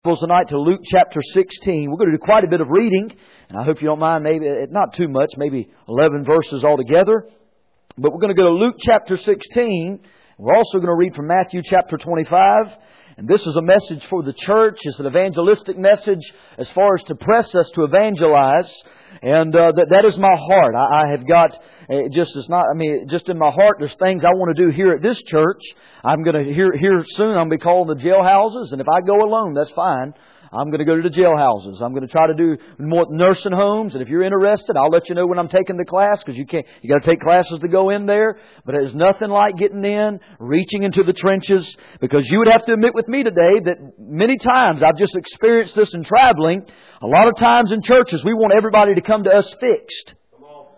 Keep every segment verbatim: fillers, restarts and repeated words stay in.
Tonight to Luke chapter sixteen. We're going to do quite a bit of reading, and I hope you don't mind, maybe not too much, maybe eleven verses altogether. But we're going to go to Luke chapter sixteen. We're also going to read from Matthew chapter twenty-five. And this is a message for the church. It's an evangelistic message as far as to press us to evangelize. And uh, that that is my heart. I, I have got, it just it's not, I mean, just in my heart, there's things I want to do here at this church. I'm going to, here, here soon, I'm going to be calling the jailhouses. And if I go alone, that's fine. I'm going to go to the jailhouses. I'm going to try to do more nursing homes. And if you're interested, I'll let you know when I'm taking the class, because you can't, you got to take classes to go in there. But there's nothing like getting in, reaching into the trenches, because you would have to admit with me today that many times I've just experienced this in traveling. A lot of times in churches, we want everybody to come to us fixed. Come on.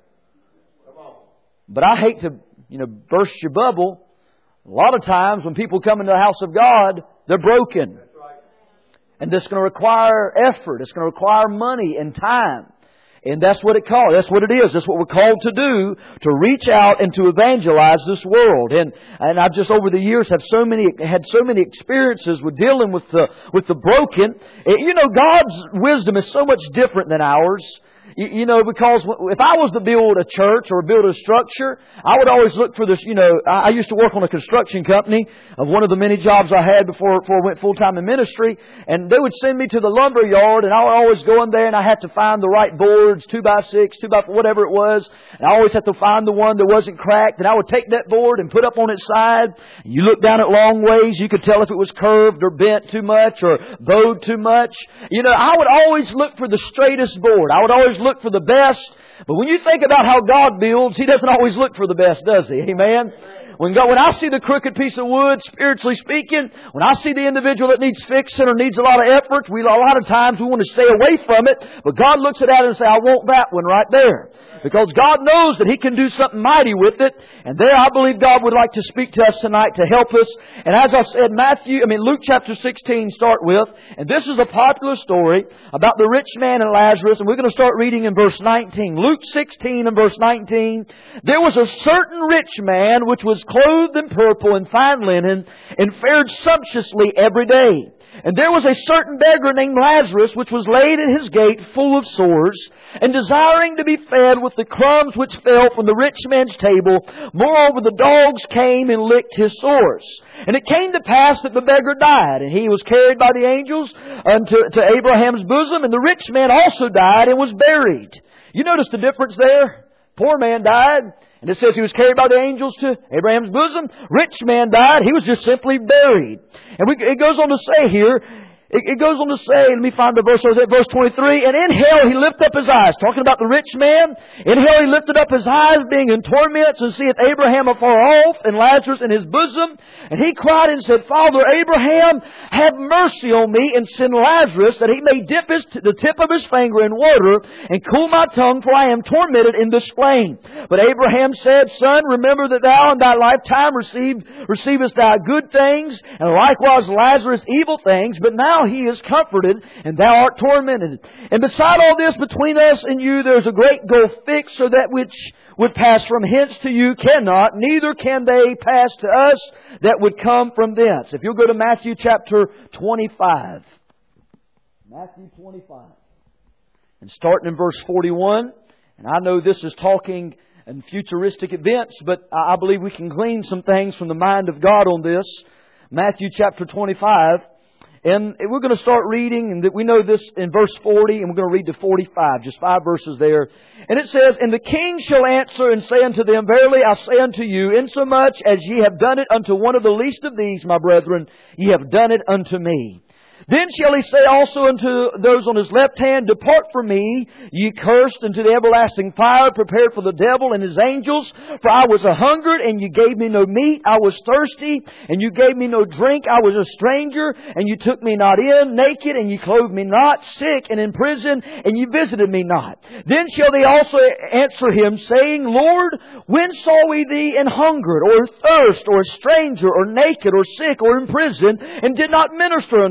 Come on. But I hate to, you know, burst your bubble. A lot of times when people come into the house of God, they're broken. And that's going to require effort. It's going to require money and time. And that's what it calls. That's what it is. That's what we're called to do, to reach out and to evangelize this world. And and I've just over the years have so many had so many experiences with dealing with the with the broken. You know, God's wisdom is so much different than ours. You, you know, because if I was to build a church or build a structure, I would always look for this, you know, I, I used to work on a construction company of one of the many jobs I had before, before I went full-time in ministry. And they would send me to the lumber yard, and I would always go in there and I had to find the right boards, two by six, two by four, whatever it was. And I always had to find the one that wasn't cracked. And I would take that board and put up on its side. And you look down it long ways, you could tell if it was curved or bent too much or bowed too much. You know, I would always look for the straightest board. I would always look for the best. But when you think about how God builds, He doesn't always look for the best, does He? Amen? When God, when I see the crooked piece of wood, spiritually speaking, when I see the individual that needs fixing or needs a lot of effort, we a lot of times we want to stay away from it. But God looks at that and says, I want that one right there. Because God knows that He can do something mighty with it. And there I believe God would like to speak to us tonight to help us. And as I said, Matthew, I mean Luke chapter sixteen start with. And this is a popular story about the rich man and Lazarus. And we're going to start reading in verse nineteen. Luke sixteen and verse nineteen. There was a certain rich man which was clothed in purple and fine linen, and fared sumptuously every day. And there was a certain beggar named Lazarus, which was laid at his gate full of sores, and desiring to be fed with the crumbs which fell from the rich man's table. Moreover, the dogs came and licked his sores. And it came to pass that the beggar died, and he was carried by the angels unto to Abraham's bosom, and the rich man also died and was buried. You notice the difference there? Poor man died, and it says he was carried by the angels to Abraham's bosom. Rich man died. He was just simply buried. And we, it goes on to say here, it, it goes on to say, let me find the verse, or verse twenty-three, and in hell he lifted up his eyes. Talking about the rich man. In hell he lifted up his eyes, being in torments, and seeth Abraham afar off, and Lazarus in his bosom. And he cried and said, Father Abraham, have mercy on me, and send Lazarus, that he may dip his, the tip of his finger in water, and cool my tongue, for I am tormented in this flame. But Abraham said, Son, remember that thou in thy lifetime received, receivest thou good things, and likewise Lazarus evil things, but now he is comforted, and thou art tormented. And beside all this, between us and you, there is a great gulf fixed, so that which would pass from hence to you cannot, neither can they pass to us that would come from thence. If you'll go to Matthew chapter twenty-five. Matthew twenty-five. And starting in verse forty-one. And I know this is talking in futuristic events, but I believe we can glean some things from the mind of God on this. Matthew chapter twenty-five. And we're going to start reading, and we know this in verse forty, and we're going to read to forty-five, just five verses there. And it says, And the king shall answer and say unto them, Verily I say unto you, insomuch as ye have done it unto one of the least of these, my brethren, ye have done it unto me. Then shall he say also unto those on his left hand, Depart from me, ye cursed, into the everlasting fire, prepared for the devil and his angels. For I was a hungered, and you gave me no meat. I was thirsty, and you gave me no drink. I was a stranger, and you took me not in. Naked, and you clothed me not. Sick, and in prison, and you visited me not. Then shall they also answer him, saying, Lord, when saw we thee in hungered, or thirst, or a stranger, or naked, or sick, or in prison, and did not minister unto thee?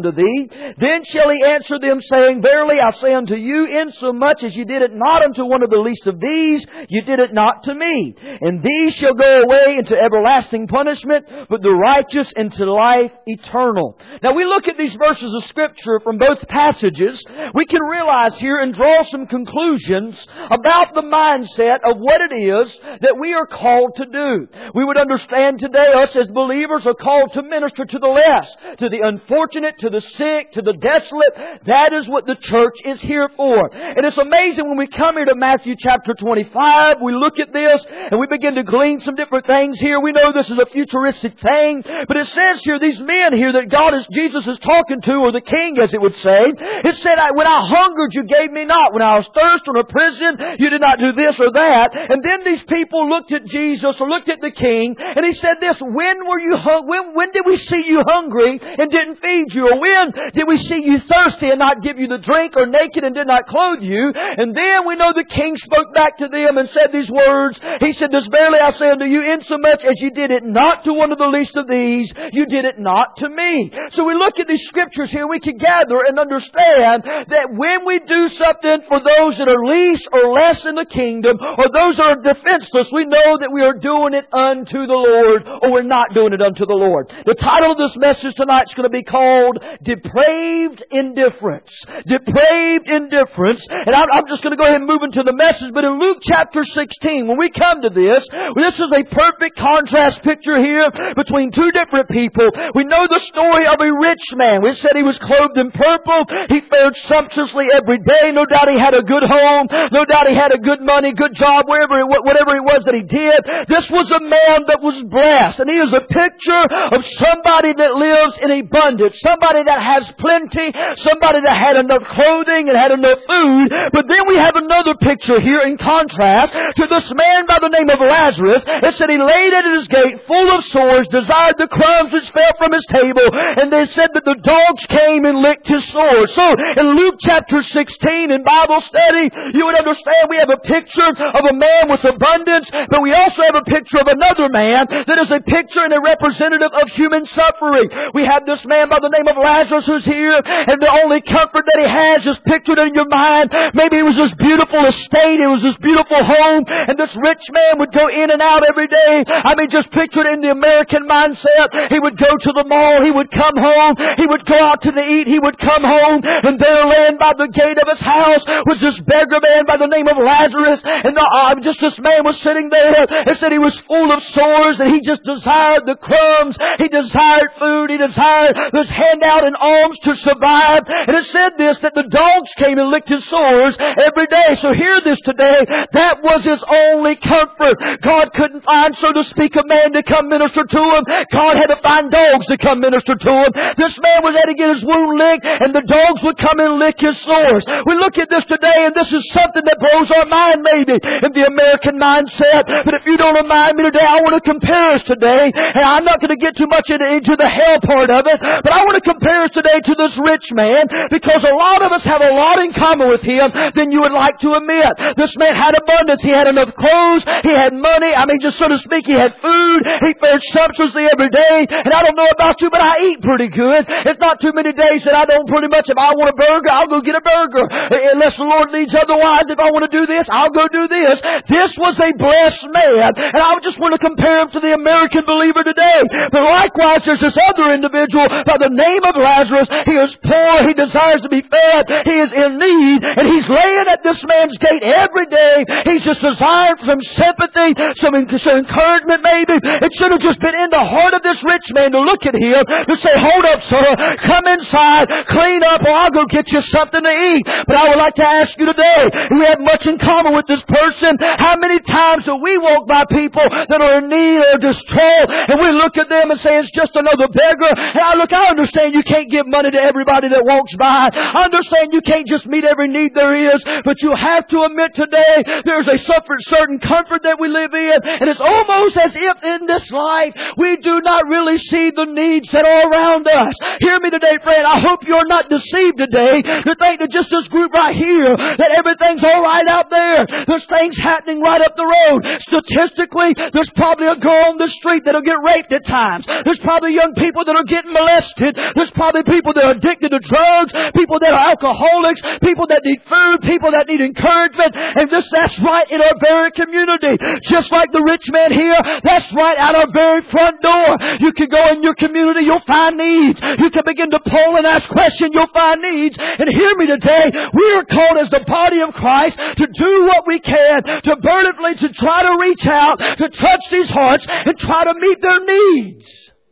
Then shall He answer them, saying, Verily I say unto you, insomuch as you did it not unto one of the least of these, you did it not to me. And these shall go away into everlasting punishment, but the righteous into life eternal. Now we look at these verses of Scripture from both passages, we can realize here and draw some conclusions about the mindset of what it is that we are called to do. We would understand today, us as believers are called to minister to the less, to the unfortunate, to the sick, to the desolate. That is what the church is here for. And it's amazing when we come here to Matthew chapter twenty-five, we look at this and we begin to glean some different things here. We know this is a futuristic thing, but it says here, these men here that God is, Jesus is talking to, or the king as it would say, it said, when I hungered, you gave me not. When I was thirsty or in a prison, you did not do this or that. And then these people looked at Jesus or looked at the king, and he said this, when were you hung- when, when did we see you hungry and didn't feed you? Or when did we see you thirsty and not give you the drink, or naked and did not clothe you? And then we know the king spoke back to them and said these words. He said, This verily I say unto you, insomuch as you did it not to one of the least of these, you did it not to me. So we look at these scriptures here, we can gather and understand that when we do something for those that are least or less in the kingdom, or those that are defenseless, we know that we are doing it unto the Lord, or we're not doing it unto the Lord. The title of this message tonight is going to be called Depraved Indifference. Depraved Indifference. And I'm, I'm just going to go ahead and move into the message, but in Luke chapter sixteen, when we come to this, this is a perfect contrast picture here between two different people. We know the story of a rich man. We said he was clothed in purple. He fared sumptuously every day. No doubt he had a good home. No doubt he had a good money, good job, wherever it, whatever it was that he did. This was a man that was blessed. And he is a picture of somebody that lives in abundance. Somebody that has plenty. Somebody that had enough clothing and had enough food. But then we have another picture here in contrast to this man by the name of Lazarus. It said he laid at his gate full of sores, desired the crumbs which fell from his table, and they said that the dogs came and licked his sores. So in Luke chapter sixteen in Bible study, you would understand we have a picture of a man with abundance, but we also have a picture of another man that is a picture and a representative of human suffering. We have this man by the name of Lazarus who's here, and the only comfort that he has is pictured in your mind. Maybe it was this beautiful estate, it was this beautiful home, and this rich man would go in and out every day. I mean, just pictured in the American mindset. He would go to the mall, he would come home, he would go out to the eat, he would come home, and there laying by the gate of his house was this beggar man by the name of Lazarus, and the, uh, just this man was sitting there. It said he was full of sores, and he just desired the crumbs, he desired food, he desired this handout and alms to survive. And it said this, that the dogs came and licked his sores every day. So hear this today, that was his only comfort. God couldn't find, so to speak, a man to come minister to him. God had to find dogs to come minister to him. This man was had to get his wound licked, and the dogs would come and lick his sores. We look at this today, and this is something that blows our mind maybe in the American mindset. But if you don't remind me today, I want to compare us today. And I'm not going to get too much into, into the hell part of it, but I want to compare us today to this rich man, because a lot of us have a lot in common with him than you would like to admit. This man had abundance. He had enough clothes. He had money. I mean, just so to speak, he had food. He fared sumptuously every day. And I don't know about you, but I eat pretty good. It's not too many days that I don't pretty much, if I want a burger, I'll go get a burger. Unless the Lord leads otherwise, if I want to do this, I'll go do this. This was a blessed man. And I just want to compare him to the American believer today. But likewise, there's this other individual by the name of Lazarus. He is poor. He desires to be fed. He is in need. And he's laying at this man's gate every day. He's just desiring some sympathy, some, some encouragement maybe. It should have just been in the heart of this rich man to look at him and say, hold up, sir. Come inside. Clean up, or I'll go get you something to eat. But I would like to ask you today, we have much in common with this person. How many times do we walk by people that are in need or distress, and we look at them and say, it's just another beggar? And I look, I understand you can't give money to everybody that walks by. I understand you can't just meet every need there is, but you have to admit today there's a certain comfort that we live in, and it's almost as if in this life we do not really see the needs that are around us. Hear me today, friend. I hope you're not deceived today to think that just this group right here, that everything's all right out there. There's things happening right up the road. Statistically, there's probably a girl on the street that'll get raped at times. There's probably young people that are getting molested. There's probably people that are addicted to drugs, people that are alcoholics, people that need food, people that need encouragement. And this, that's right in our very community. Just like the rich man here, that's right out our very front door. You can go in your community, you'll find needs. You can begin to poll and ask questions, you'll find needs. And hear me today, we are called as the body of Christ to do what we can, to burdenfully to try to reach out, to touch these hearts and try to meet their needs.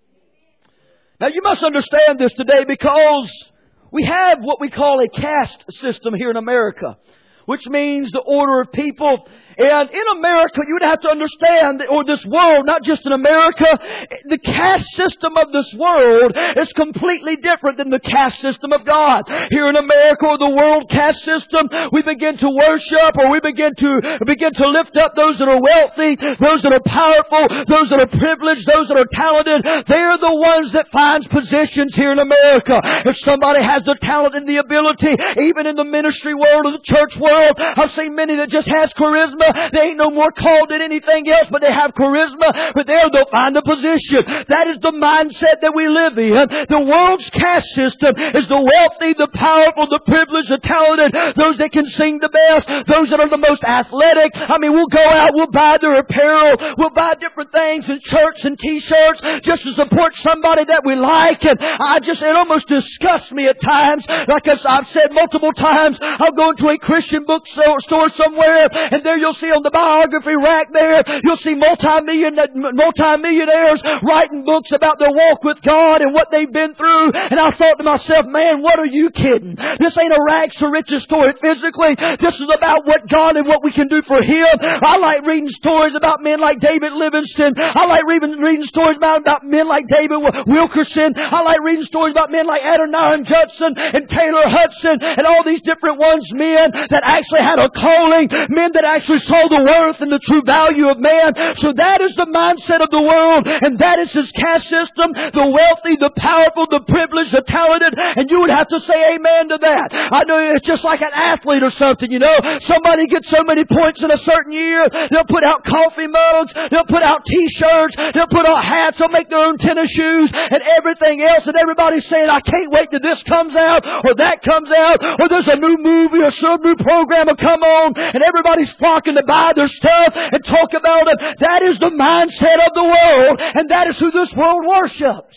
Now you must understand this today, because we have what we call a caste system here in America, which means the order of people. And in America, you would have to understand, or this world, not just in America, the caste system of this world is completely different than the caste system of God. Here in America, or the world caste system, we begin to worship, or we begin to begin to lift up those that are wealthy, those that are powerful, those that are privileged, those that are talented. They're the ones that finds positions here in America. If somebody has the talent and the ability, even in the ministry world or the church world, I've seen many that just has charisma. They ain't no more called than anything else, but they have charisma. But there they'll find a position. That is the mindset that we live in. The world's caste system is the wealthy, the powerful, the privileged, the talented, those that can sing the best, those that are the most athletic. I mean, we'll go out, we'll buy their apparel, we'll buy different things in shirts and t-shirts just to support somebody that we like. And I just, it almost disgusts me at times. Like I've said multiple times, I'll go into a Christian bookstore somewhere, and there you'll see on the biography rack there, you'll see multi-million, multi-millionaires writing books about their walk with God and what they've been through. And I thought to myself, man, what are you kidding? This ain't a rags to riches story physically. This is about what God and what we can do for Him. I like reading stories about men like David Livingston. I like reading, reading stories about, about men like David Wilkerson. I like reading stories about men like Adoniram Judson and Taylor Hudson and all these different ones, men that actually had a calling, men that actually saw the worth and the true value of man. So that is the mindset of the world, and that is his caste system. The wealthy, the powerful, the privileged, the talented, and you would have to say amen to that. I know it's just like an athlete or something, you know. Somebody gets so many points in a certain year, they'll put out coffee mugs, they'll put out t-shirts, they'll put out hats, they'll make their own tennis shoes and everything else, and everybody's saying, I can't wait till this comes out or that comes out, or there's a new movie or some new program will come on, and everybody's flocking to buy their stuff and talk about it. That is the mindset of the world, and that is who this world worships.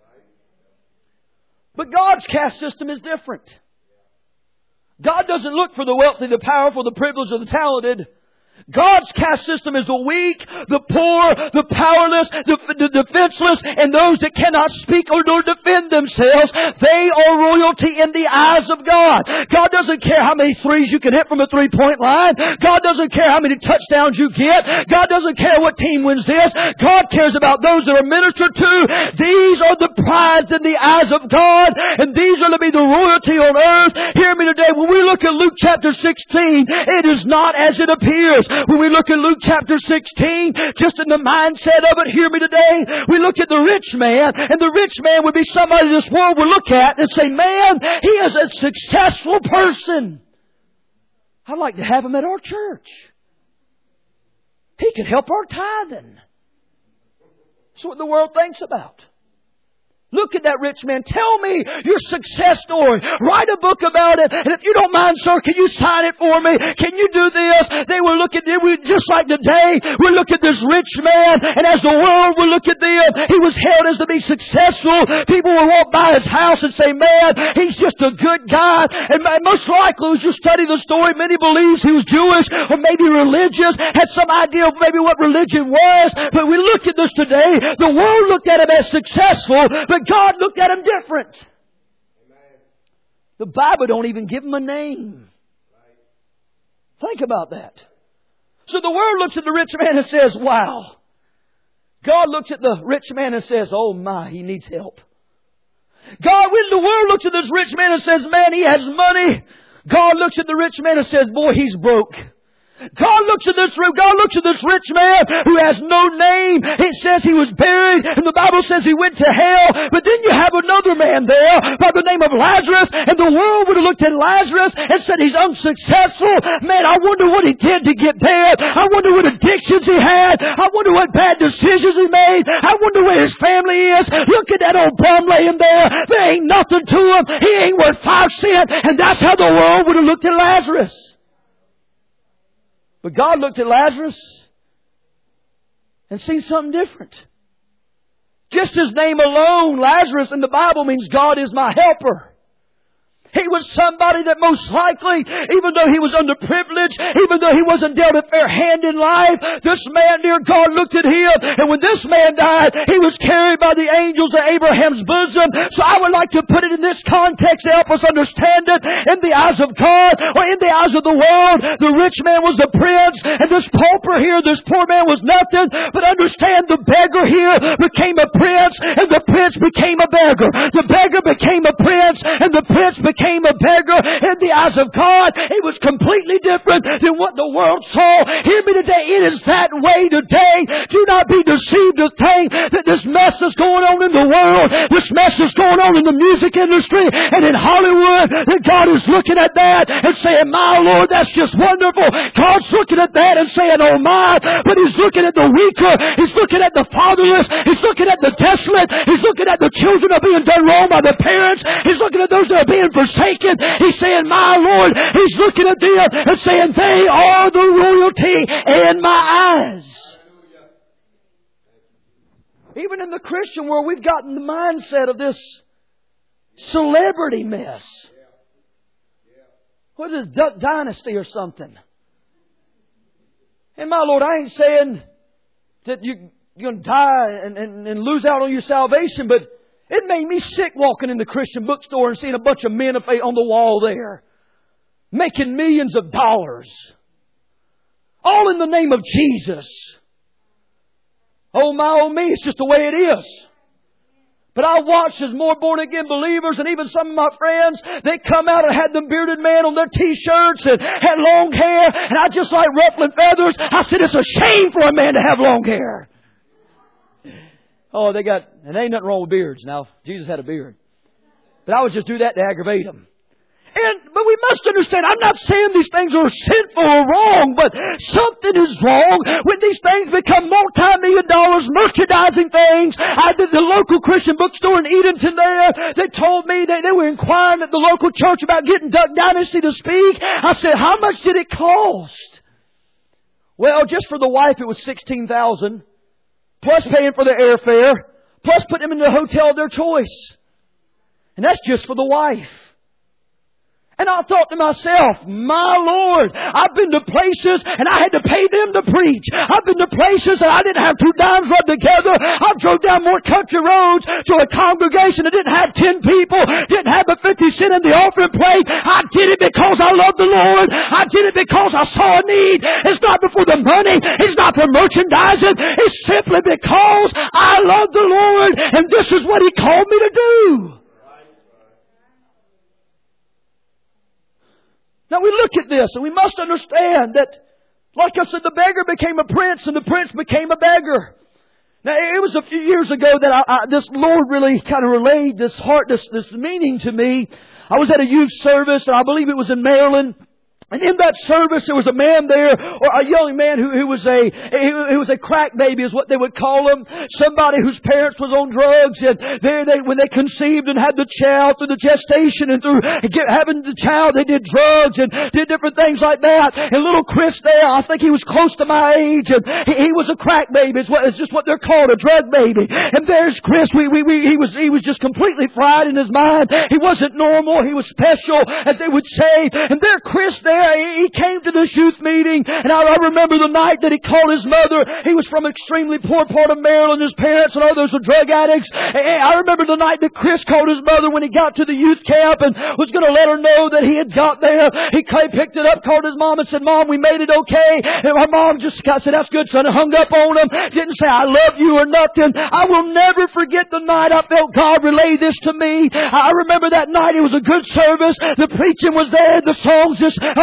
But God's caste system is different. God doesn't look for the wealthy, the powerful, the privileged, or the talented. God's caste system is the weak, the poor, the powerless, the, the defenseless, and those that cannot speak or nor defend themselves. They are royalty in the eyes of God. God doesn't care how many threes you can hit from a three-point line. God doesn't care how many touchdowns you get. God doesn't care what team wins this. God cares about those that are ministered to. These are the prize in the eyes of God, and these are to be the royalty on earth. Hear me today. When we look at Luke chapter sixteen, it is not as it appears. When we look at Luke chapter sixteen, just in the mindset of it, hear me today, we look at the rich man, and the rich man would be somebody this world would look at and say, man, he is a successful person. I'd like to have him at our church. He could help our tithing. That's what the world thinks about. Look at that rich man. Tell me your success story. Write a book about it. And if you don't mind, sir, can you sign it for me? Can you do this? They will look at it. Just like today, we look at this rich man. And as the world will look at them, he was held as to be successful. People will walk by his house and say, man, he's just a good guy. And most likely, as you study the story, many believes he was Jewish or maybe religious, had some idea of maybe what religion was. But we look at this today. The world looked at him as successful, but God looked at him different. Amen. The Bible don't even give him a name. Right. Think about that. So the world looks at the rich man and says, wow. God looks at the rich man and says, oh my, he needs help. God, when the world looks at this rich man and says, man, he has money. God looks at the rich man and says, boy, he's broke. God looks at this God looks at this rich man who has no name. It says he was buried, and the Bible says he went to hell. But then you have another man there by the name of Lazarus, and the world would have looked at Lazarus and said he's unsuccessful. Man, I wonder what he did to get there. I wonder what addictions he had. I wonder what bad decisions he made. I wonder where his family is. Look at that old bum laying there. There ain't nothing to him. He ain't worth five cents. And that's how the world would have looked at Lazarus. But God looked at Lazarus and seen something different. Just his name alone, Lazarus in the Bible, means God is my helper. He was somebody that most likely, even though he was underprivileged, even though he wasn't dealt a fair hand in life, this man, dear God, looked at him. And when this man died, he was carried by the angels to Abraham's bosom. So I would like to put it in this context to help us understand it. In the eyes of God, or in the eyes of the world, the rich man was a prince. And this pauper here, this poor man was nothing. But understand, the beggar here became a prince, and the prince became a beggar. The beggar became a prince, and the prince became Became a beggar. In the eyes of God, he was completely different than what the world saw. Hear me today, it is that way today. Do not be deceived to think that this mess is going on in the world, this mess is going on in the music industry and in Hollywood, that God is looking at that and saying, my Lord, that's just wonderful. God's looking at that and saying, oh my, but He's looking at the weaker, He's looking at the fatherless, He's looking at the desolate, He's looking at the children that are being done wrong by the parents, He's looking at those that are being forsaken. He's saying, my Lord, He's looking at them and saying, they are the royalty in my eyes. Even in the Christian world, we've gotten the mindset of this celebrity mess. What is this, Duck Dynasty or something? And my Lord, I ain't saying that you, you're going to die and, and, and lose out on your salvation, but it made me sick walking in the Christian bookstore and seeing a bunch of men on the wall there, making millions of dollars, all in the name of Jesus. Oh my, oh me, it's just the way it is. But I watched as more born-again believers and even some of my friends, they come out and had the bearded man on their T-shirts and had long hair, and I just like ruffling feathers. I said, it's a shame for a man to have long hair. Oh, they got, and ain't nothing wrong with beards. Now, Jesus had a beard. But I would just do that to aggravate him. And, but we must understand, I'm not saying these things are sinful or wrong, but something is wrong when these things become multi-million dollars merchandising things. I did the local Christian bookstore in Edenton there. They told me that they were inquiring at the local church about getting Duck Dynasty to speak. I said, how much did it cost? Well, just for the wife, it was sixteen thousand dollars. Plus paying for the airfare, plus putting them in the hotel of their choice. And that's just for the wife. And I thought to myself, my Lord, I've been to places and I had to pay them to preach. I've been to places and I didn't have two dimes rubbed together. I drove down more country roads to a congregation that didn't have ten people, didn't have a fifty cent in the offering plate. I did it because I love the Lord. I did it because I saw a need. It's not for the money. It's not for merchandising. It's simply because I love the Lord and this is what He called me to do. Now we look at this and we must understand that, like I said, the beggar became a prince and the prince became a beggar. Now it was a few years ago that I, I, this Lord really kind of relayed this heart, this, this meaning to me. I was at a youth service and I believe it was in Maryland. And in that service, there was a man there, or a young man who, who was a who was a crack baby, is what they would call him. Somebody whose parents was on drugs, and they, they when they conceived and had the child through the gestation and through get, having the child, they did drugs and did different things like that. And little Chris there, I think he was close to my age, and he, he was a crack baby. It's, what, it's just what they're called, a drug baby. And there's Chris. We, we, we, he was he was just completely fried in his mind. He wasn't normal. He was special, as they would say. And there, Chris there. He came to this youth meeting, and I remember the night that he called his mother. He was from an extremely poor part of Maryland. His parents and others were drug addicts. I remember the night that Chris called his mother when he got to the youth camp and was going to let her know that he had got there. He picked it up, called his mom and said, Mom, we made it okay. And my mom just said, that's good, son, and hung up on him. Didn't say, I love you or nothing. I will never forget the night I felt God relay this to me. I remember that night. It was a good service. The preaching was there. The songs just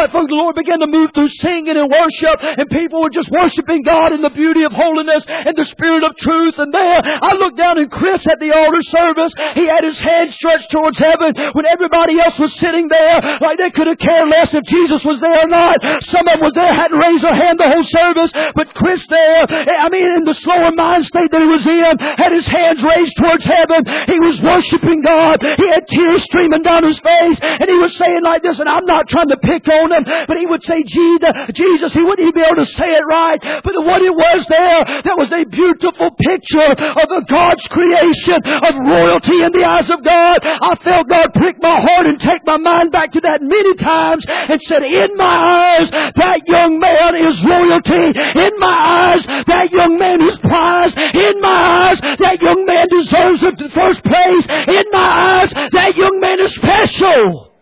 platform, the Lord began to move through singing and worship, and people were just worshiping God in the beauty of holiness and the spirit of truth. And there, I looked down and Chris at the altar service, he had his hands stretched towards heaven when everybody else was sitting there like they could have cared less if Jesus was there or not. Some of them was there, hadn't raised their hand the whole service, but Chris there, I mean, in the slower mind state that he was in, had his hands raised towards heaven. He was worshiping God. He had tears streaming down his face, and he was saying like this, and I'm not trying to pick on him, but he would say, Jesus, he wouldn't even be able to say it right, but what it was there, that was a beautiful picture of a God's creation, of royalty in the eyes of God. I felt God prick my heart and take my mind back to that many times and said, in my eyes, that young man is royalty. In my eyes, that young man is prized. In my eyes, that young man deserves the first place. In my eyes, that young man is special.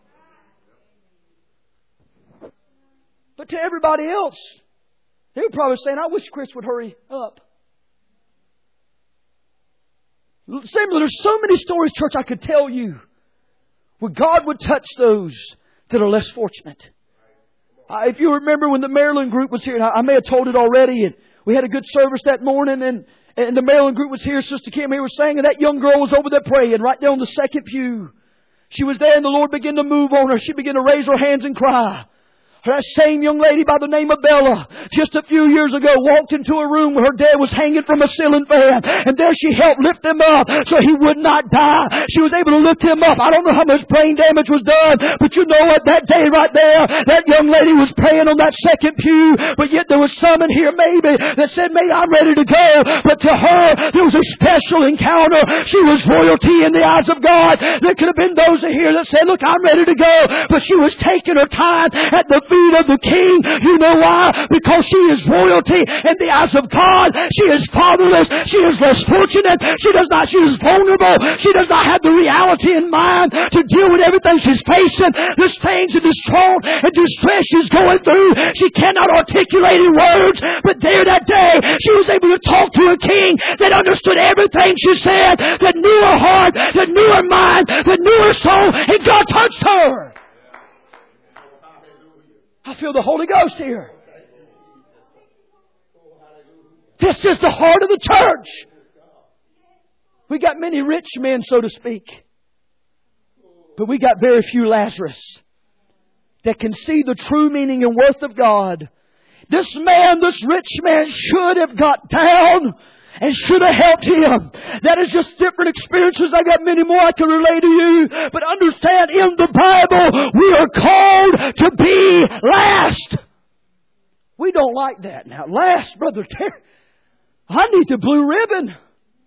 But to everybody else, they were probably saying, I wish Chris would hurry up. Similar, there's so many stories, church, I could tell you where God would touch those that are less fortunate. Uh, if you remember when the Maryland group was here, and I, I may have told it already, and we had a good service that morning, and, and the Maryland group was here, Sister Kim here was saying, and that young girl was over there praying right there on the second pew. She was there, and the Lord began to move on her. She began to raise her hands and cry. That same young lady by the name of Bella, just a few years ago, walked into a room where her dad was hanging from a ceiling fan. And there she helped lift him up so he would not die. She was able to lift him up. I don't know how much brain damage was done, but you know what? That day right there, that young lady was praying on that second pew. But yet there was some in here maybe that said, maybe I'm ready to go. But to her, there was a special encounter. She was royalty in the eyes of God. There could have been those in here that said, look, I'm ready to go. But she was taking her time at the of the King. You know why? Because she is royalty in the eyes of God. She is fatherless. She is less fortunate. She does not, she is vulnerable. She does not have the reality in mind to deal with everything she's facing. There's things and distraught and distress she's going through. She cannot articulate in words. But there that day, she was able to talk to a King that understood everything she said, that knew her heart, that knew her mind, that knew her soul, and God touched her. I feel the Holy Ghost here. This is the heart of the church. We got many rich men, so to speak. But we got very few Lazarus that can see the true meaning and worth of God. This man, this rich man should have got down and should have helped him. That is just different experiences. I got many more I can relate to you. But understand, in the Bible, we are called to be last. We don't like that now. Last, Brother Terry. I need the blue ribbon.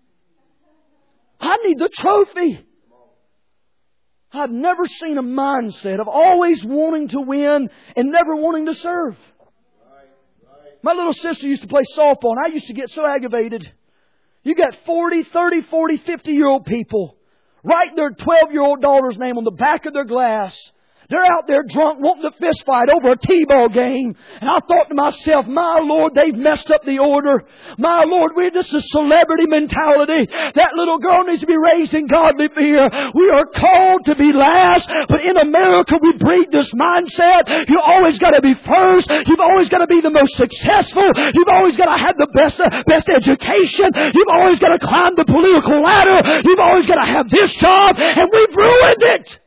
I need the trophy. I've never seen a mindset of always wanting to win and never wanting to serve. My little sister used to play softball, and I used to get so aggravated. You got forty, thirty, forty, fifty-year-old people writing their twelve-year-old daughter's name on the back of their glass. They're out there drunk wanting to fist fight over a T-ball game. And I thought to myself, my Lord, they've messed up the order. My Lord, we this is celebrity mentality. That little girl needs to be raised in godly fear. We are called to be last. But in America, we breed this mindset. You always got to be first. You've always got to be the most successful. You've always got to have the best, uh, best education. You've always got to climb the political ladder. You've always got to have this job. And we've ruined it.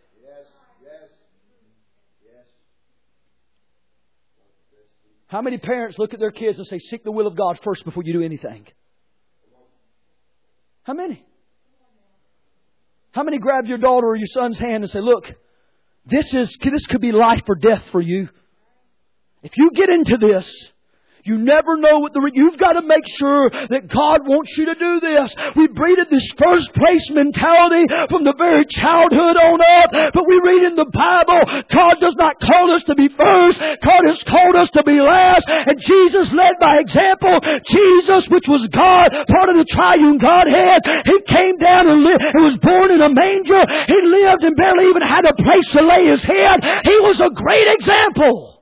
How many parents look at their kids and say, seek the will of God first before you do anything? How many? How many grab your daughter or your son's hand and say, look, this is this could be life or death for you. If you get into this, you never know what the... You've got to make sure that God wants you to do this. We breeded this first place mentality from the very childhood on up. But we read in the Bible, God does not call us to be first. God has called us to be last. And Jesus led by example. Jesus, which was God, part of the triune Godhead, He came down and, lived, and was born in a manger. He lived and barely even had a place to lay His head. He was a great example.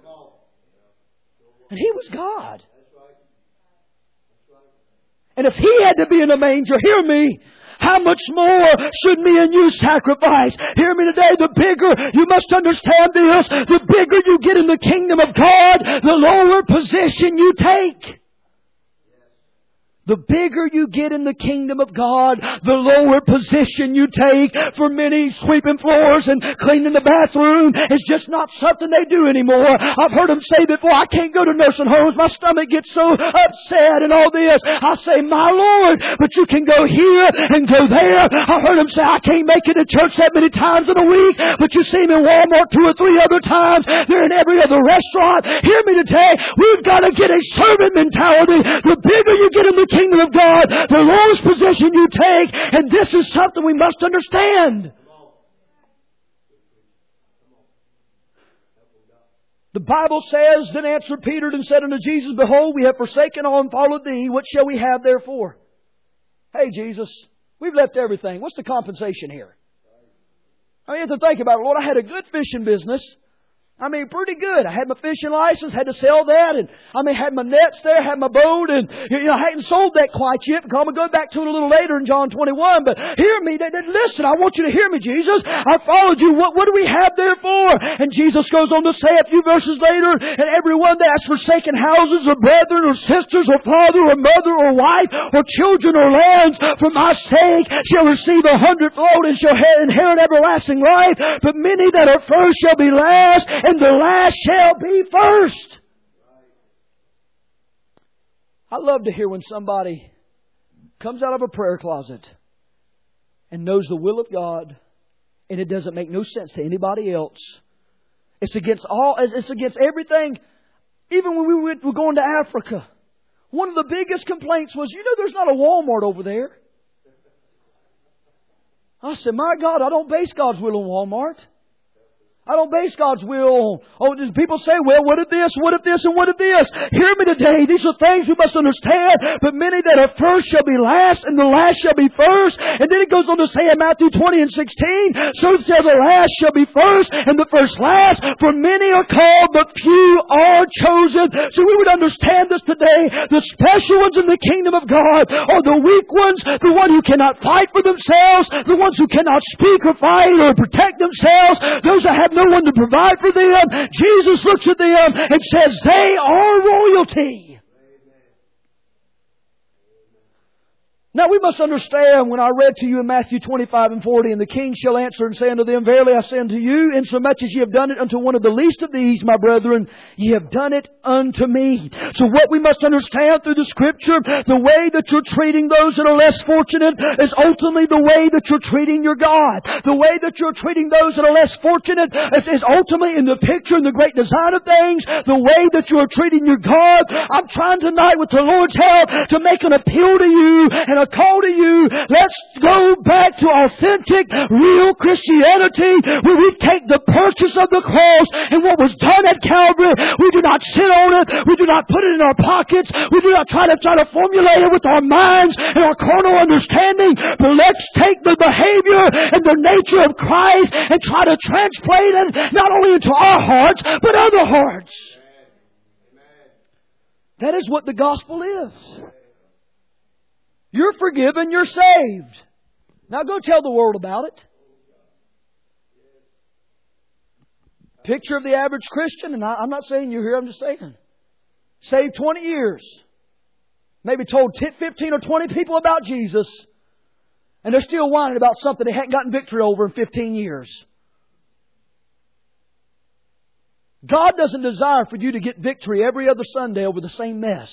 And He was God. And if He had to be in a manger, hear me, how much more should me and you sacrifice? Hear me today. The bigger, you must understand this, the bigger you get in the kingdom of God, the lower position you take. The bigger you get in the kingdom of God, the lower position you take. For many, sweeping floors and cleaning the bathroom is just not something they do anymore. I've heard them say before, I can't go to nursing homes. My stomach gets so upset and all this. I say, my Lord, but you can go here and go there. I've heard them say, I can't make it to church that many times in a week, but you see me in Walmart two or three other times. They're in every other restaurant. Hear me today. We've got to get a servant mentality. The bigger you get in the kingdom of God, the lowest position you take, and this is something we must understand. The Bible says, Then answered Peter and said unto Jesus, Behold, we have forsaken all and followed thee. What shall we have therefore? Hey, Jesus, we've left everything. What's the compensation here? I mean, you have to think about it. Lord, I had a good fishing business. I mean, pretty good. I had my fishing license, had to sell that, and I mean, had my nets there, had my boat, and you know, I hadn't sold that quite yet. I'm going to go back to it a little later in John twenty-one. But hear me, listen. I want you to hear me, Jesus. I followed you. What, what do we have there for? And Jesus goes on to say a few verses later, and everyone that has forsaken houses or brethren or sisters or father or mother or wife or children or lands for my sake shall receive a hundredfold and shall inherit everlasting life. But many that are first shall be last, and the last shall be first. I love to hear when somebody comes out of a prayer closet and knows the will of God, and it doesn't make no sense to anybody else. It's against all, it's against everything. Even when we went, were going to Africa, one of the biggest complaints was, you know, there's not a Walmart over there. I said, my God, I don't base God's will on Walmart. I don't base God's will on... Oh, people say, well, what if this, what if this, and what if this? Hear me today. These are things we must understand. But many that are first shall be last, and the last shall be first. And then it goes on to say in Matthew twenty and sixteen, so shall the last shall be first, and the first last. For many are called, but few are chosen. So we would understand this today. The special ones in the kingdom of God are the weak ones, the ones who cannot fight for themselves, the ones who cannot speak or fight or protect themselves, those that have no one to provide for them. Jesus looks at them and says, they are royalty. Now we must understand, when I read to you in Matthew twenty-five and forty, and the king shall answer and say unto them, Verily I say unto you, insomuch as ye have done it unto one of the least of these, my brethren, ye have done it unto me. So what we must understand through the Scripture, the way that you're treating those that are less fortunate is ultimately the way that you're treating your God. The way that you're treating those that are less fortunate is, is ultimately in the picture and the great design of things. The way that you're treating your God. I'm trying tonight with the Lord's help to make an appeal to you and a call to you. Let's go back to authentic, real Christianity, where we take the purchase of the cross and what was done at Calvary. We do not sit on it. We do not put it in our pockets. We do not try to try to formulate it with our minds and our carnal understanding. But let's take the behavior and the nature of Christ and try to translate it not only into our hearts, but other hearts. That is what the gospel is. You're forgiven, you're saved. Now go tell the world about it. Picture of the average Christian, and I, I'm not saying you're here, I'm just saying. Saved twenty years. Maybe told fifteen or twenty people about Jesus. And they're still whining about something they hadn't gotten victory over in fifteen years. God doesn't desire for you to get victory every other Sunday over the same mess.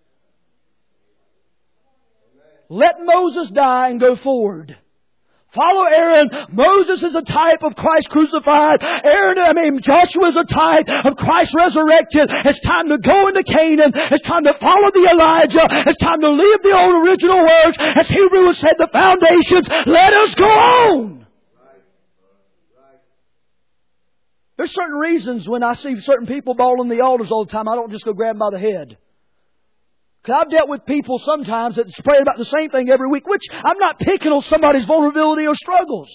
Let Moses die and go forward. Follow Aaron. Moses is a type of Christ crucified. Aaron, I mean, Joshua is a type of Christ resurrected. It's time to go into Canaan. It's time to follow the Elijah. It's time to leave the old original words. As Hebrews said, the foundations. Let us go on. There's certain reasons when I see certain people bawling the altars all the time, I don't just go grab them by the head. Because I've dealt with people sometimes that pray about the same thing every week, which I'm not picking on somebody's vulnerability or struggles.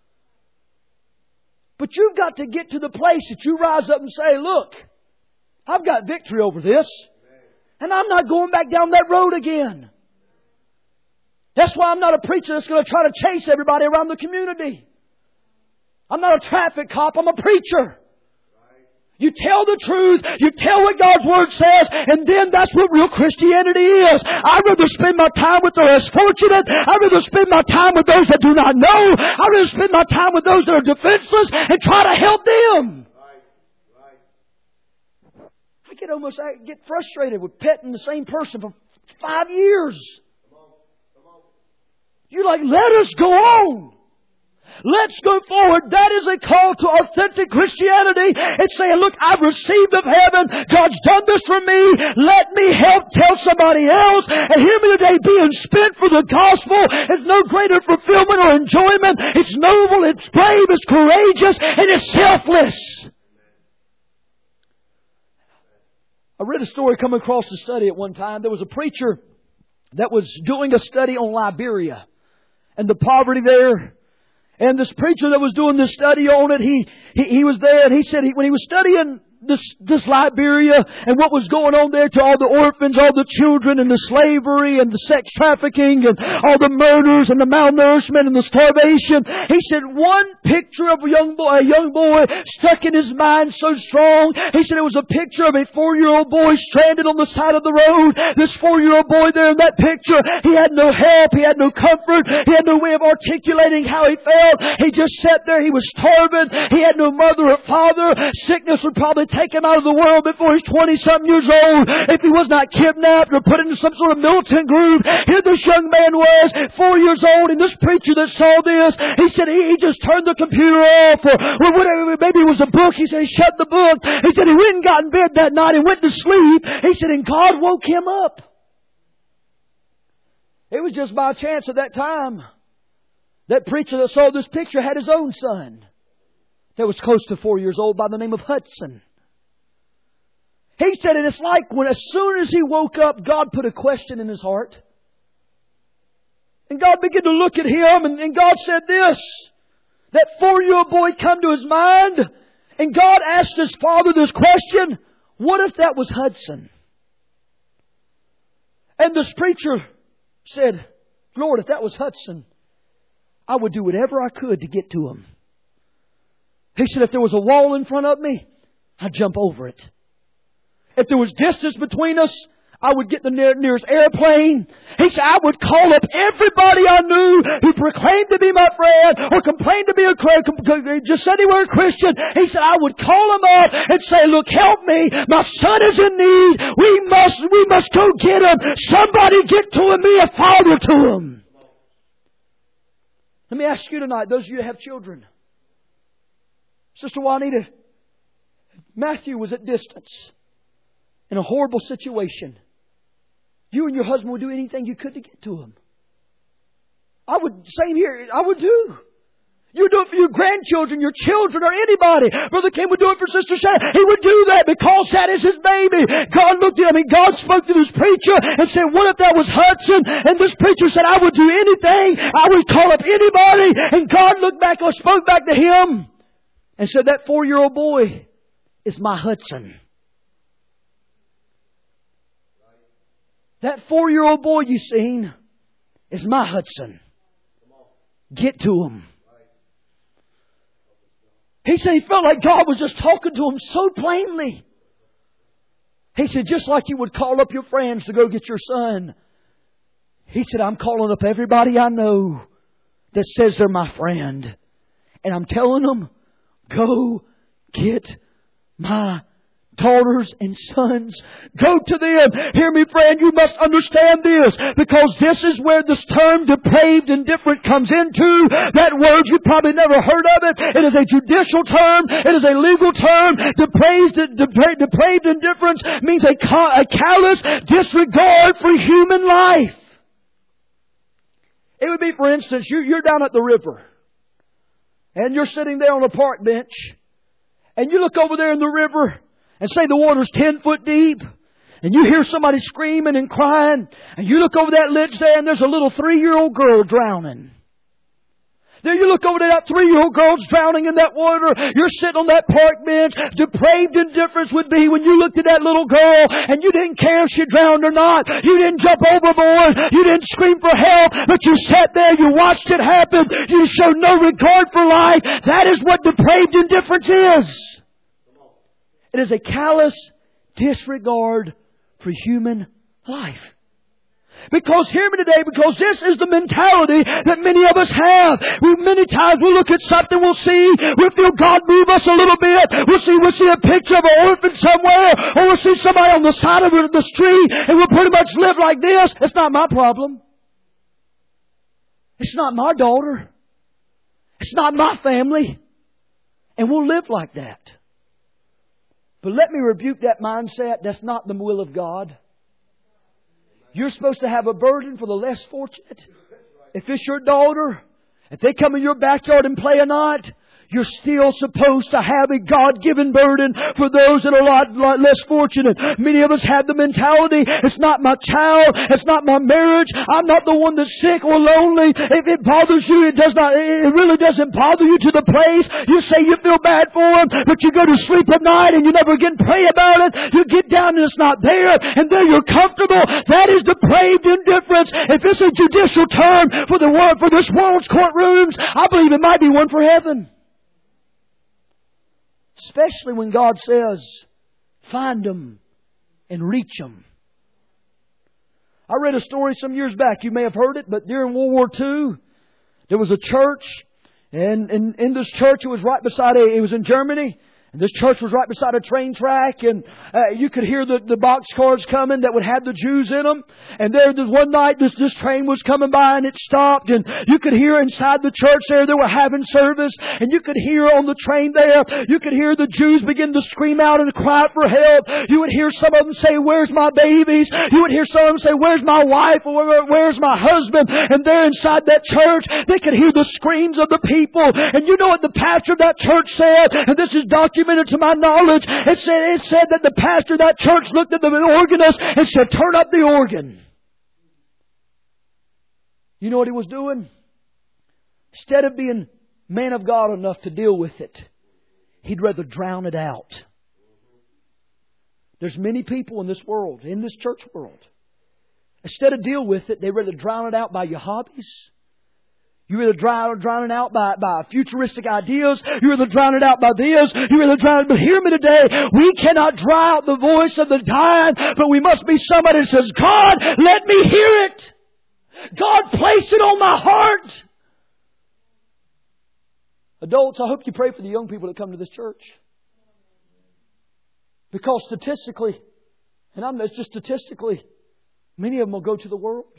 But you've got to get to the place that you rise up and say, look, I've got victory over this. And I'm not going back down that road again. That's why I'm not a preacher that's going to try to chase everybody around the community. I'm not a traffic cop. I'm a preacher. You tell the truth. You tell what God's Word says. And then that's what real Christianity is. I'd rather spend my time with the less fortunate. I'd rather spend my time with those that do not know. I'd rather spend my time with those that are defenseless and try to help them. I get almost I get frustrated with petting the same person for five years. You're like, let us go on. Let's go forward. That is a call to authentic Christianity. It's saying, look, I've received of heaven. God's done this for me. Let me help tell somebody else. And hear me today, being spent for the gospel is no greater fulfillment or enjoyment. It's noble, it's brave, it's courageous, and it's selfless. I read a story coming across the study at one time. There was a preacher that was doing a study on Liberia and the poverty there. And this preacher that was doing this study on it, he he, he was there, and he said he, when he was studying this this Liberia and what was going on there to all the orphans, all the children, and the slavery and the sex trafficking and all the murders and the malnourishment and the starvation, he said one picture of a young boy, a young boy stuck in his mind so strong. He said it was a picture of a four-year-old boy stranded on the side of the road. This four-year-old boy there in that picture, he had no help, he had no comfort, he had no way of articulating how he felt. He just sat there, he was starving, he had no mother or father. Sickness would probably take him out of the world before he's twenty-something years old if he was not kidnapped or put into some sort of militant group. Here this young man was, four years old, and this preacher that saw this, he said he, he just turned the computer off, or, or whatever, maybe it was a book. He said he shut the book. He said he went and got in bed that night and went to sleep. He said, and God woke him up. It was just by chance at that time. That preacher that saw this picture had his own son that was close to four years old by the name of Hudson. He said, and it's like when as soon as he woke up, God put a question in his heart. And God began to look at him, and, and God said this. That four-year-old boy come to his mind, and God asked his father this question, what if that was Hudson? And this preacher said, Lord, if that was Hudson, I would do whatever I could to get to him. He said, if there was a wall in front of me, I'd jump over it. If there was distance between us, I would get the near, nearest airplane. He said, I would call up everybody I knew who proclaimed to be my friend or complained to be a Christian, just said he were a Christian. He said, I would call them up and say, look, help me. My son is in need. We must, we must go get him. Somebody get to him. Be a father to him. Let me ask you tonight, those of you that have children. Sister Juanita, Matthew was at distance in a horrible situation. You and your husband would do anything you could to get to him. I would, same here, I would do. You do it for your grandchildren, your children, or anybody. Brother Kim would do it for Sister Shannon. He would do that because that is his baby. God looked at him, I mean, God spoke to this preacher and said, what if that was Hudson? And this preacher said, I would do anything. I would call up anybody. And God looked back or spoke back to him and said, that four-year-old boy is my Hudson. That four-year-old boy you seen is my Hudson. Get to him. He said he felt like God was just talking to him so plainly. He said, just like you would call up your friends to go get your son. He said, I'm calling up everybody I know that says they're my friend. And I'm telling them, go get my daughters and sons. Go to them. Hear me, friend, you must understand this, because this is where this term depraved indifferent comes into. That word, you probably never heard of it. It is a judicial term. It is a legal term. Depraved, depra- depraved indifference means a, ca- a callous disregard for human life. It would be, for instance, you, you're down at the river and you're sitting there on a park bench and you look over there in the river and say the water's ten foot deep, and you hear somebody screaming and crying, and you look over that ledge there and there's a little three-year-old girl drowning. Then you look over there, that three-year-old girl's drowning in that water. You're sitting on that park bench. Depraved indifference would be when you looked at that little girl and you didn't care if she drowned or not. You didn't jump overboard. You didn't scream for help. But you sat there. You watched it happen. You showed no regard for life. That is what depraved indifference is. It is a callous disregard for human life. Because, hear me today, because this is the mentality that many of us have. We, many times we'll look at something, we'll see, we'll feel God move us a little bit. We'll see, we'll see a picture of an orphan somewhere, or we'll see somebody on the side of the street, and we'll pretty much live like this. It's not my problem. It's not my daughter. It's not my family. And we'll live like that. But let me rebuke that mindset. That's not the will of God. You're supposed to have a burden for the less fortunate. If it's your daughter, if they come in your backyard and play a night, you're still supposed to have a God-given burden for those that are a lot, lot less fortunate. Many of us have the mentality, it's not my child, it's not my marriage, I'm not the one that's sick or lonely. If it bothers you, it does not, it really doesn't bother you to the place. You say you feel bad for them, but you go to sleep at night and you never again pray about it. You get down and it's not there, and there you're comfortable. That is depraved indifference. If it's a judicial term for the world, for this world's courtrooms, I believe it might be one for heaven. Especially when God says, find them and reach them. I read a story some years back. You may have heard it, but during World War Two, there was a church. And in, in this church, it was right beside a, it was in Germany. And this church was right beside a train track, and uh, you could hear the, the boxcars coming that would have the Jews in them. And there, this one night, this, this train was coming by, and it stopped, and you could hear inside the church there, they were having service, and you could hear on the train there, you could hear the Jews begin to scream out and cry for help. You would hear some of them say, "Where's my babies?" You would hear some of them say, "Where's my wife?" or "Where's my husband?" And there inside that church, they could hear the screams of the people. And you know what the pastor of that church said? And this is documented to my knowledge. It said, it said that the pastor of that church looked at the organist and said, "Turn up the organ." You know what he was doing? Instead of being man of God enough to deal with it, he'd rather drown it out. There's many people in this world, in this church world, instead of deal with it, they rather drown it out by your hobbies. You either drown, drown it out by, by futuristic ideas. You either drown it out by this. You either drown it. But hear me today. We cannot drown out the voice of the dying, but we must be somebody that says, "God, let me hear it. God, place it on my heart." Adults, I hope you pray for the young people that come to this church. Because statistically, and I'm it's just statistically, many of them will go to the world.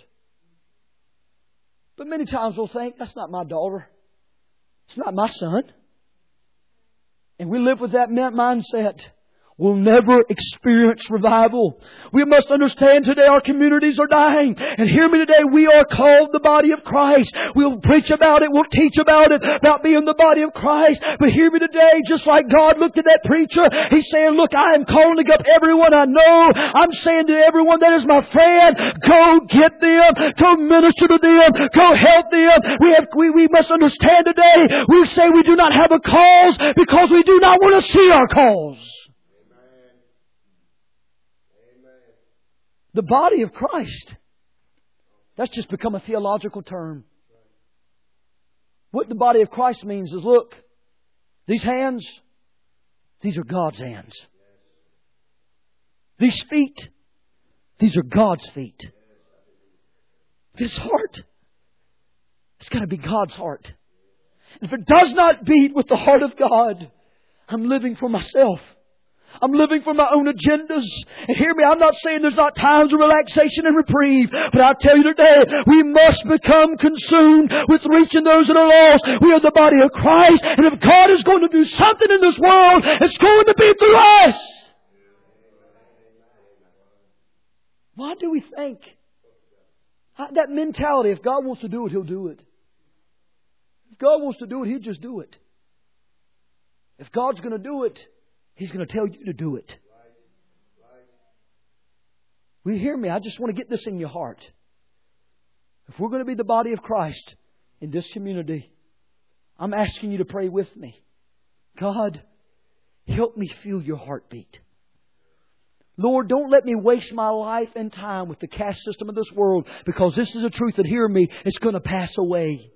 But many times we'll think, that's not my daughter. It's not my son. And we live with that mindset. We'll never experience revival. We must understand today our communities are dying. And hear me today, we are called the body of Christ. We'll preach about it. We'll teach about it, about being the body of Christ. But hear me today, just like God looked at that preacher, He's saying, "Look, I am calling up everyone I know. I'm saying to everyone that is my friend, go get them. Go minister to them. Go help them." We have, we, we must understand today, we say we do not have a cause because we do not want to see our cause. The body of Christ. That's just become a theological term. What the body of Christ means is, look, these hands, these are God's hands. These feet, these are God's feet. This heart, it's got to be God's heart. If it does not beat with the heart of God, I'm living for myself. I'm living for my own agendas. And hear me, I'm not saying there's not times of relaxation and reprieve. But I tell you today, we must become consumed with reaching those that are lost. We are the body of Christ. And if God is going to do something in this world, it's going to be through us. Why do we think? That mentality, if God wants to do it, He'll do it. If God wants to do it, He'll just do it. If God's going to do it, He's going to tell you to do it. Will you hear me? I just want to get this in your heart. If we're going to be the body of Christ in this community, I'm asking you to pray with me. God, help me feel Your heartbeat. Lord, don't let me waste my life and time with the caste system of this world, because this is a truth that, hear me, it's going to pass away.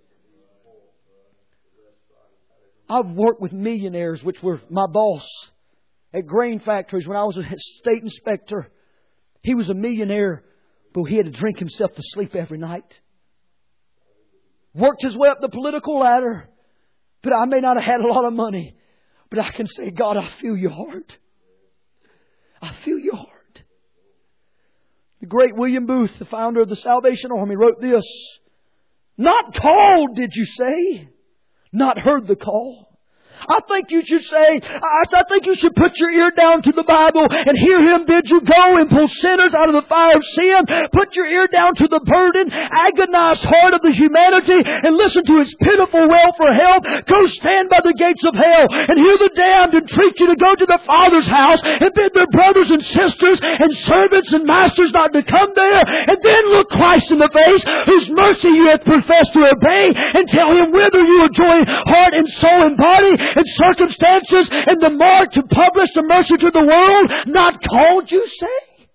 I've worked with millionaires, which were my boss at grain factories when I was a state inspector. He was a millionaire, but he had to drink himself to sleep every night. Worked his way up the political ladder, but I may not have had a lot of money. But I can say, God, I feel Your heart. I feel Your heart. The great William Booth, the founder of the Salvation Army, wrote this. Not called, did you say? Not heard the call. I think you should say, I, I think you should put your ear down to the Bible and hear Him bid you go and pull sinners out of the fire of sin. Put your ear down to the burden, agonized heart of the humanity and listen to His pitiful wail for help. Go stand by the gates of hell and hear the damned entreat you to go to the Father's house and bid their brothers and sisters and servants and masters not to come there. And then look Christ in the face, whose mercy you have professed to obey, and tell Him whether you enjoy heart and soul and body and circumstances and the mark to publish the mercy to the world. Not called, you say?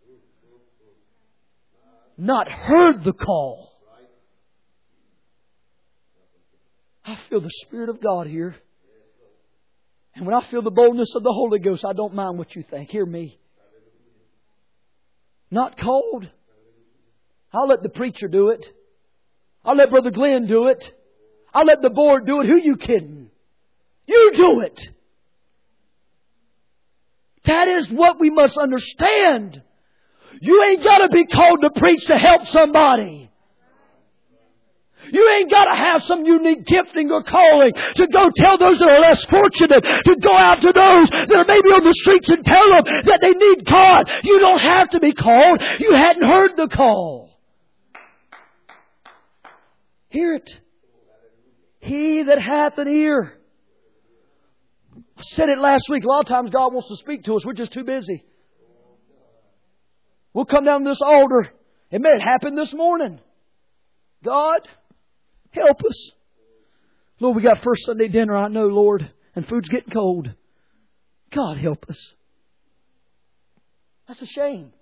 Not heard the call. I feel the Spirit of God here. And when I feel the boldness of the Holy Ghost, I don't mind what you think. Hear me. Not called. I'll let the preacher do it. I'll let Brother Glenn do it. I'll let the board do it. Who you kidding? You do it. That is what we must understand. You ain't got to be called to preach to help somebody. You ain't got to have some unique gifting or calling to go tell those that are less fortunate, to go out to those that are maybe on the streets and tell them that they need God. You don't have to be called. You hadn't heard the call. Hear it. He that hath an ear. I said it last week. A lot of times God wants to speak to us. We're just too busy. We'll come down to this altar. It may have happened this morning. God, help us. Lord, we got first Sunday dinner, I know, Lord, and food's getting cold. God, help us. That's a shame.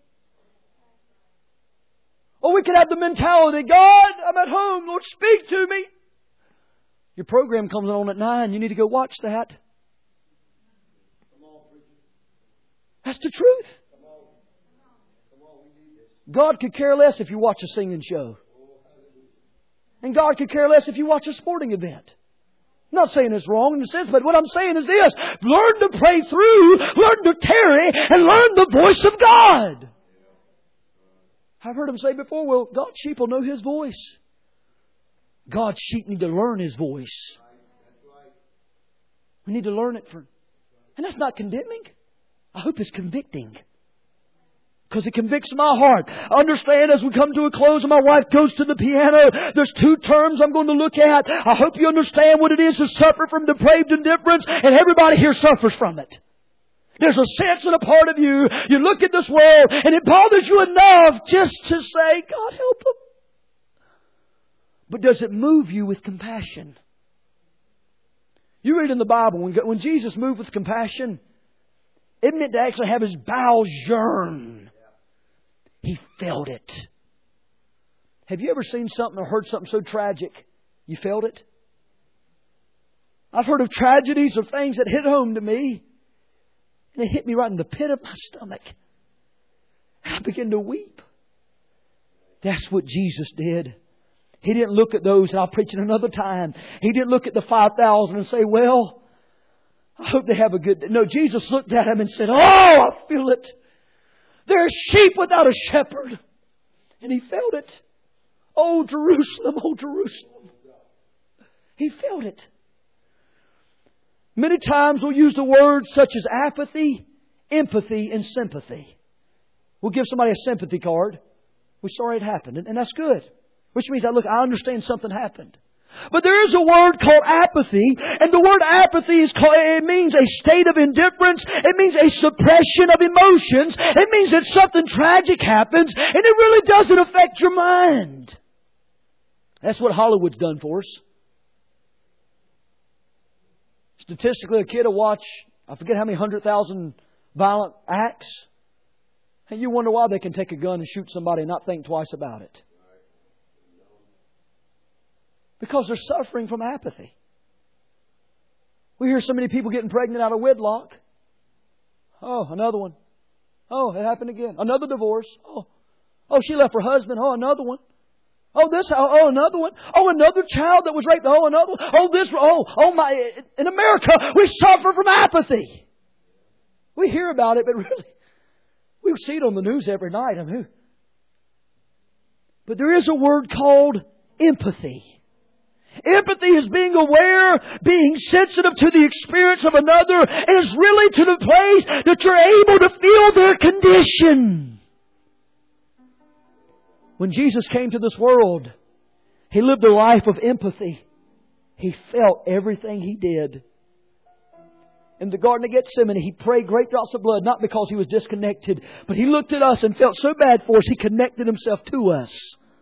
Or we could have the mentality, God, I'm at home. Lord, speak to me. Your program comes on at nine. You need to go watch that. That's the truth. God could care less if you watch a singing show. And God could care less if you watch a sporting event. I'm not saying it's wrong in a sense, but what I'm saying is this. Learn to pray through, learn to tarry, and learn the voice of God. I've heard Him say before, well, God's sheep will know His voice. God's sheep need to learn His voice. We need to learn it for... And that's not condemning. I hope it's convicting. Because it convicts my heart. Understand, as we come to a close and my wife goes to the piano, there's two terms I'm going to look at. I hope you understand what it is to suffer from depraved indifference. And everybody here suffers from it. There's a sense in a part of you. You look at this world and it bothers you enough just to say, God help them. But does it move you with compassion? You read in the Bible, when, when Jesus moved with compassion, it meant to actually have His bowels yearn. He felt it. Have you ever seen something or heard something so tragic you felt it? I've heard of tragedies or things that hit home to me. And it hit me right in the pit of my stomach. And I began to weep. That's what Jesus did. He didn't look at those, and I'll preach it another time. He didn't look at the five thousand and say, well, I hope they have a good day. No, Jesus looked at him and said, oh, I feel it. They're sheep without a shepherd. And He felt it. Oh, Jerusalem, oh, Jerusalem. He felt it. Many times we'll use the words such as apathy, empathy, and sympathy. We'll give somebody a sympathy card. We're sorry it happened. And that's good. Which means that, look, I understand something happened. But there is a word called apathy. And the word apathy is called, it means a state of indifference. It means a suppression of emotions. It means that something tragic happens and it really doesn't affect your mind. That's what Hollywood's done for us. Statistically, a kid will watch, I forget how many hundred thousand violent acts. And you wonder why they can take a gun and shoot somebody and not think twice about it. Because they're suffering from apathy. We hear so many people getting pregnant out of wedlock. Oh, another one. Oh, it happened again. Another divorce. Oh, oh, she left her husband. Oh, another one. Oh, this. Oh, oh, another one. Oh, another child that was raped. Oh, another one. Oh, this. Oh, oh my. In America, we suffer from apathy. We hear about it, but really, we see it on the news every night. I mean, but there is a word called empathy. Empathy is being aware, being sensitive to the experience of another, and is really to the place that you're able to feel their condition. When Jesus came to this world, He lived a life of empathy. He felt everything He did. In the Garden of Gethsemane, He prayed great drops of blood, not because He was disconnected, but He looked at us and felt so bad for us, He connected Himself to us.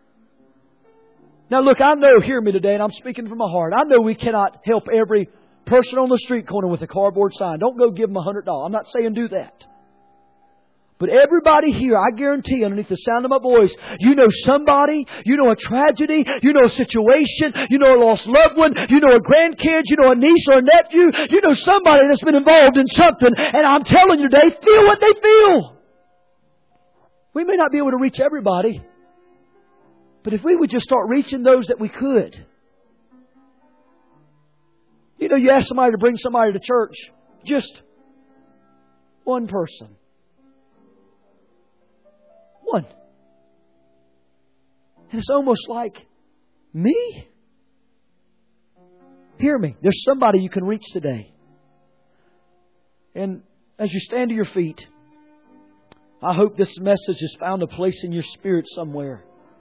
Now look, I know, hear me today, and I'm speaking from my heart. I know we cannot help every person on the street corner with a cardboard sign. Don't go give them a hundred dollars. I'm not saying do that. But everybody here, I guarantee, underneath the sound of my voice, you know somebody, you know a tragedy, you know a situation, you know a lost loved one, you know a grandkid, you know a niece or a nephew, you know somebody that's been involved in something. And I'm telling you today, feel what they feel. We may not be able to reach everybody. But if we would just start reaching those that we could. You know, you ask somebody to bring somebody to church. Just one person. One. And it's almost like, me? Hear me. There's somebody you can reach today. And as you stand to your feet, I hope this message has found a place in your spirit somewhere.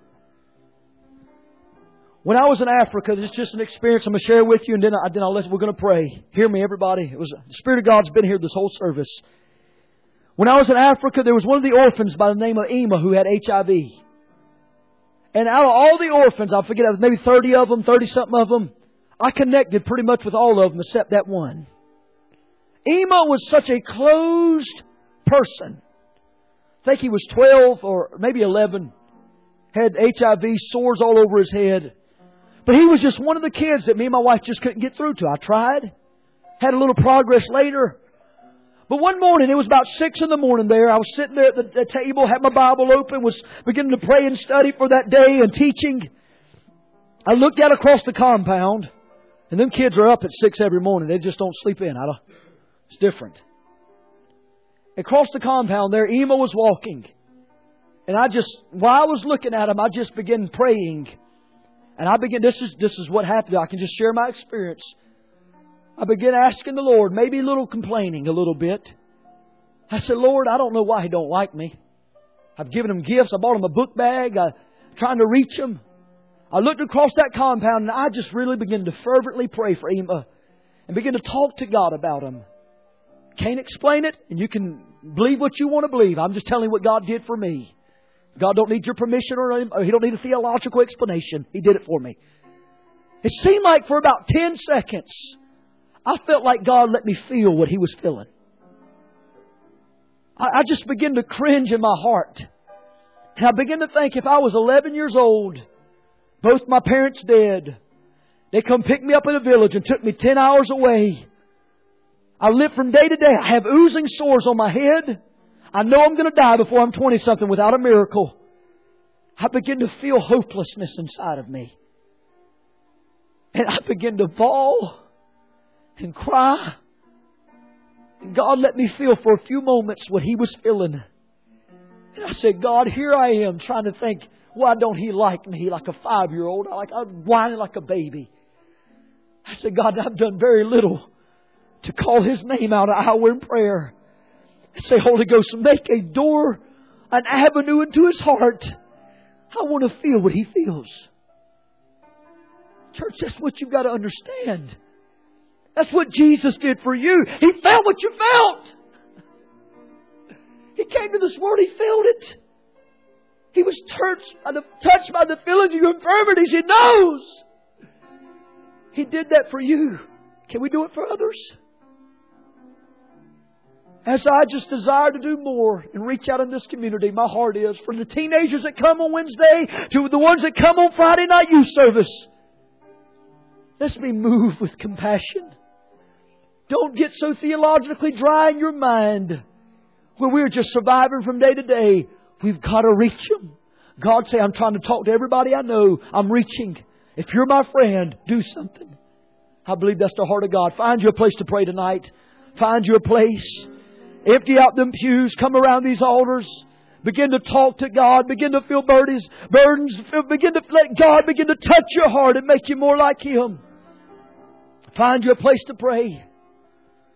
When I was in Africa, this is just an experience I'm going to share with you, and then, I, then I'll let, we're going to pray. Hear me, everybody. It was the Spirit of God's been here this whole service. When I was in Africa, there was one of the orphans by the name of Ema who had H I V. And out of all the orphans, I forget, maybe thirty of them, thirty-something of them, I connected pretty much with all of them except that one. Ema was such a closed person. I think he was twelve or maybe eleven. Had H I V, sores all over his head. But he was just one of the kids that me and my wife just couldn't get through to. I tried. Had a little progress later. But one morning, it was about six in the morning there. I was sitting there at the, the table, had my Bible open, was beginning to pray and study for that day and teaching. I looked out across the compound. And them kids are up at six every morning. They just don't sleep in. I don't, it's different. Across the compound there, Ema was walking. And I just, while I was looking at him, I just began praying. And I began, this is, this is what happened. I can just share my experience. I began asking the Lord, maybe a little complaining a little bit. I said, Lord, I don't know why He don't like me. I've given Him gifts. I bought Him a book bag. I'm trying to reach Him. I looked across that compound and I just really began to fervently pray for Ema. And begin to talk to God about Him. Can't explain it. And you can believe what you want to believe. I'm just telling you what God did for me. God don't need your permission or He don't need a theological explanation. He did it for me. It seemed like for about ten seconds, I felt like God let me feel what He was feeling. I, I just began to cringe in my heart. And I began to think, if I was eleven years old, both my parents dead, they come pick me up in a village and took me ten hours away. I live from day to day. I have oozing sores on my head. I know I'm going to die before I'm twenty-something without a miracle. I begin to feel hopelessness inside of me. And I begin to bawl and cry. And God let me feel for a few moments what He was feeling. And I said, God, here I am trying to think, why don't He like me like a five-year-old? I like, I'm whining like a baby. I said, God, I've done very little to call His name out an hour in prayer. And say, Holy Ghost, make a door, an avenue into His heart. I want to feel what He feels. Church, that's what you've got to understand. That's what Jesus did for you. He felt what you felt. He came to this world. He felt it. He was touched by the, touched by the feelings of your infirmities. He knows. He did that for you. Can we do it for others? As I just desire to do more and reach out in this community, my heart is for the teenagers that come on Wednesday to the ones that come on Friday night youth service. Let's be moved with compassion. Don't get so theologically dry in your mind where we're just surviving from day to day. We've got to reach them. God say, I'm trying to talk to everybody I know. I'm reaching. If you're my friend, do something. I believe that's the heart of God. Find you a place to pray tonight. Find you a place. Empty out them pews. Come around these altars. Begin to talk to God. Begin to feel burdens. Burdens. Begin to let God begin to touch your heart and make you more like Him. Find you a place to pray.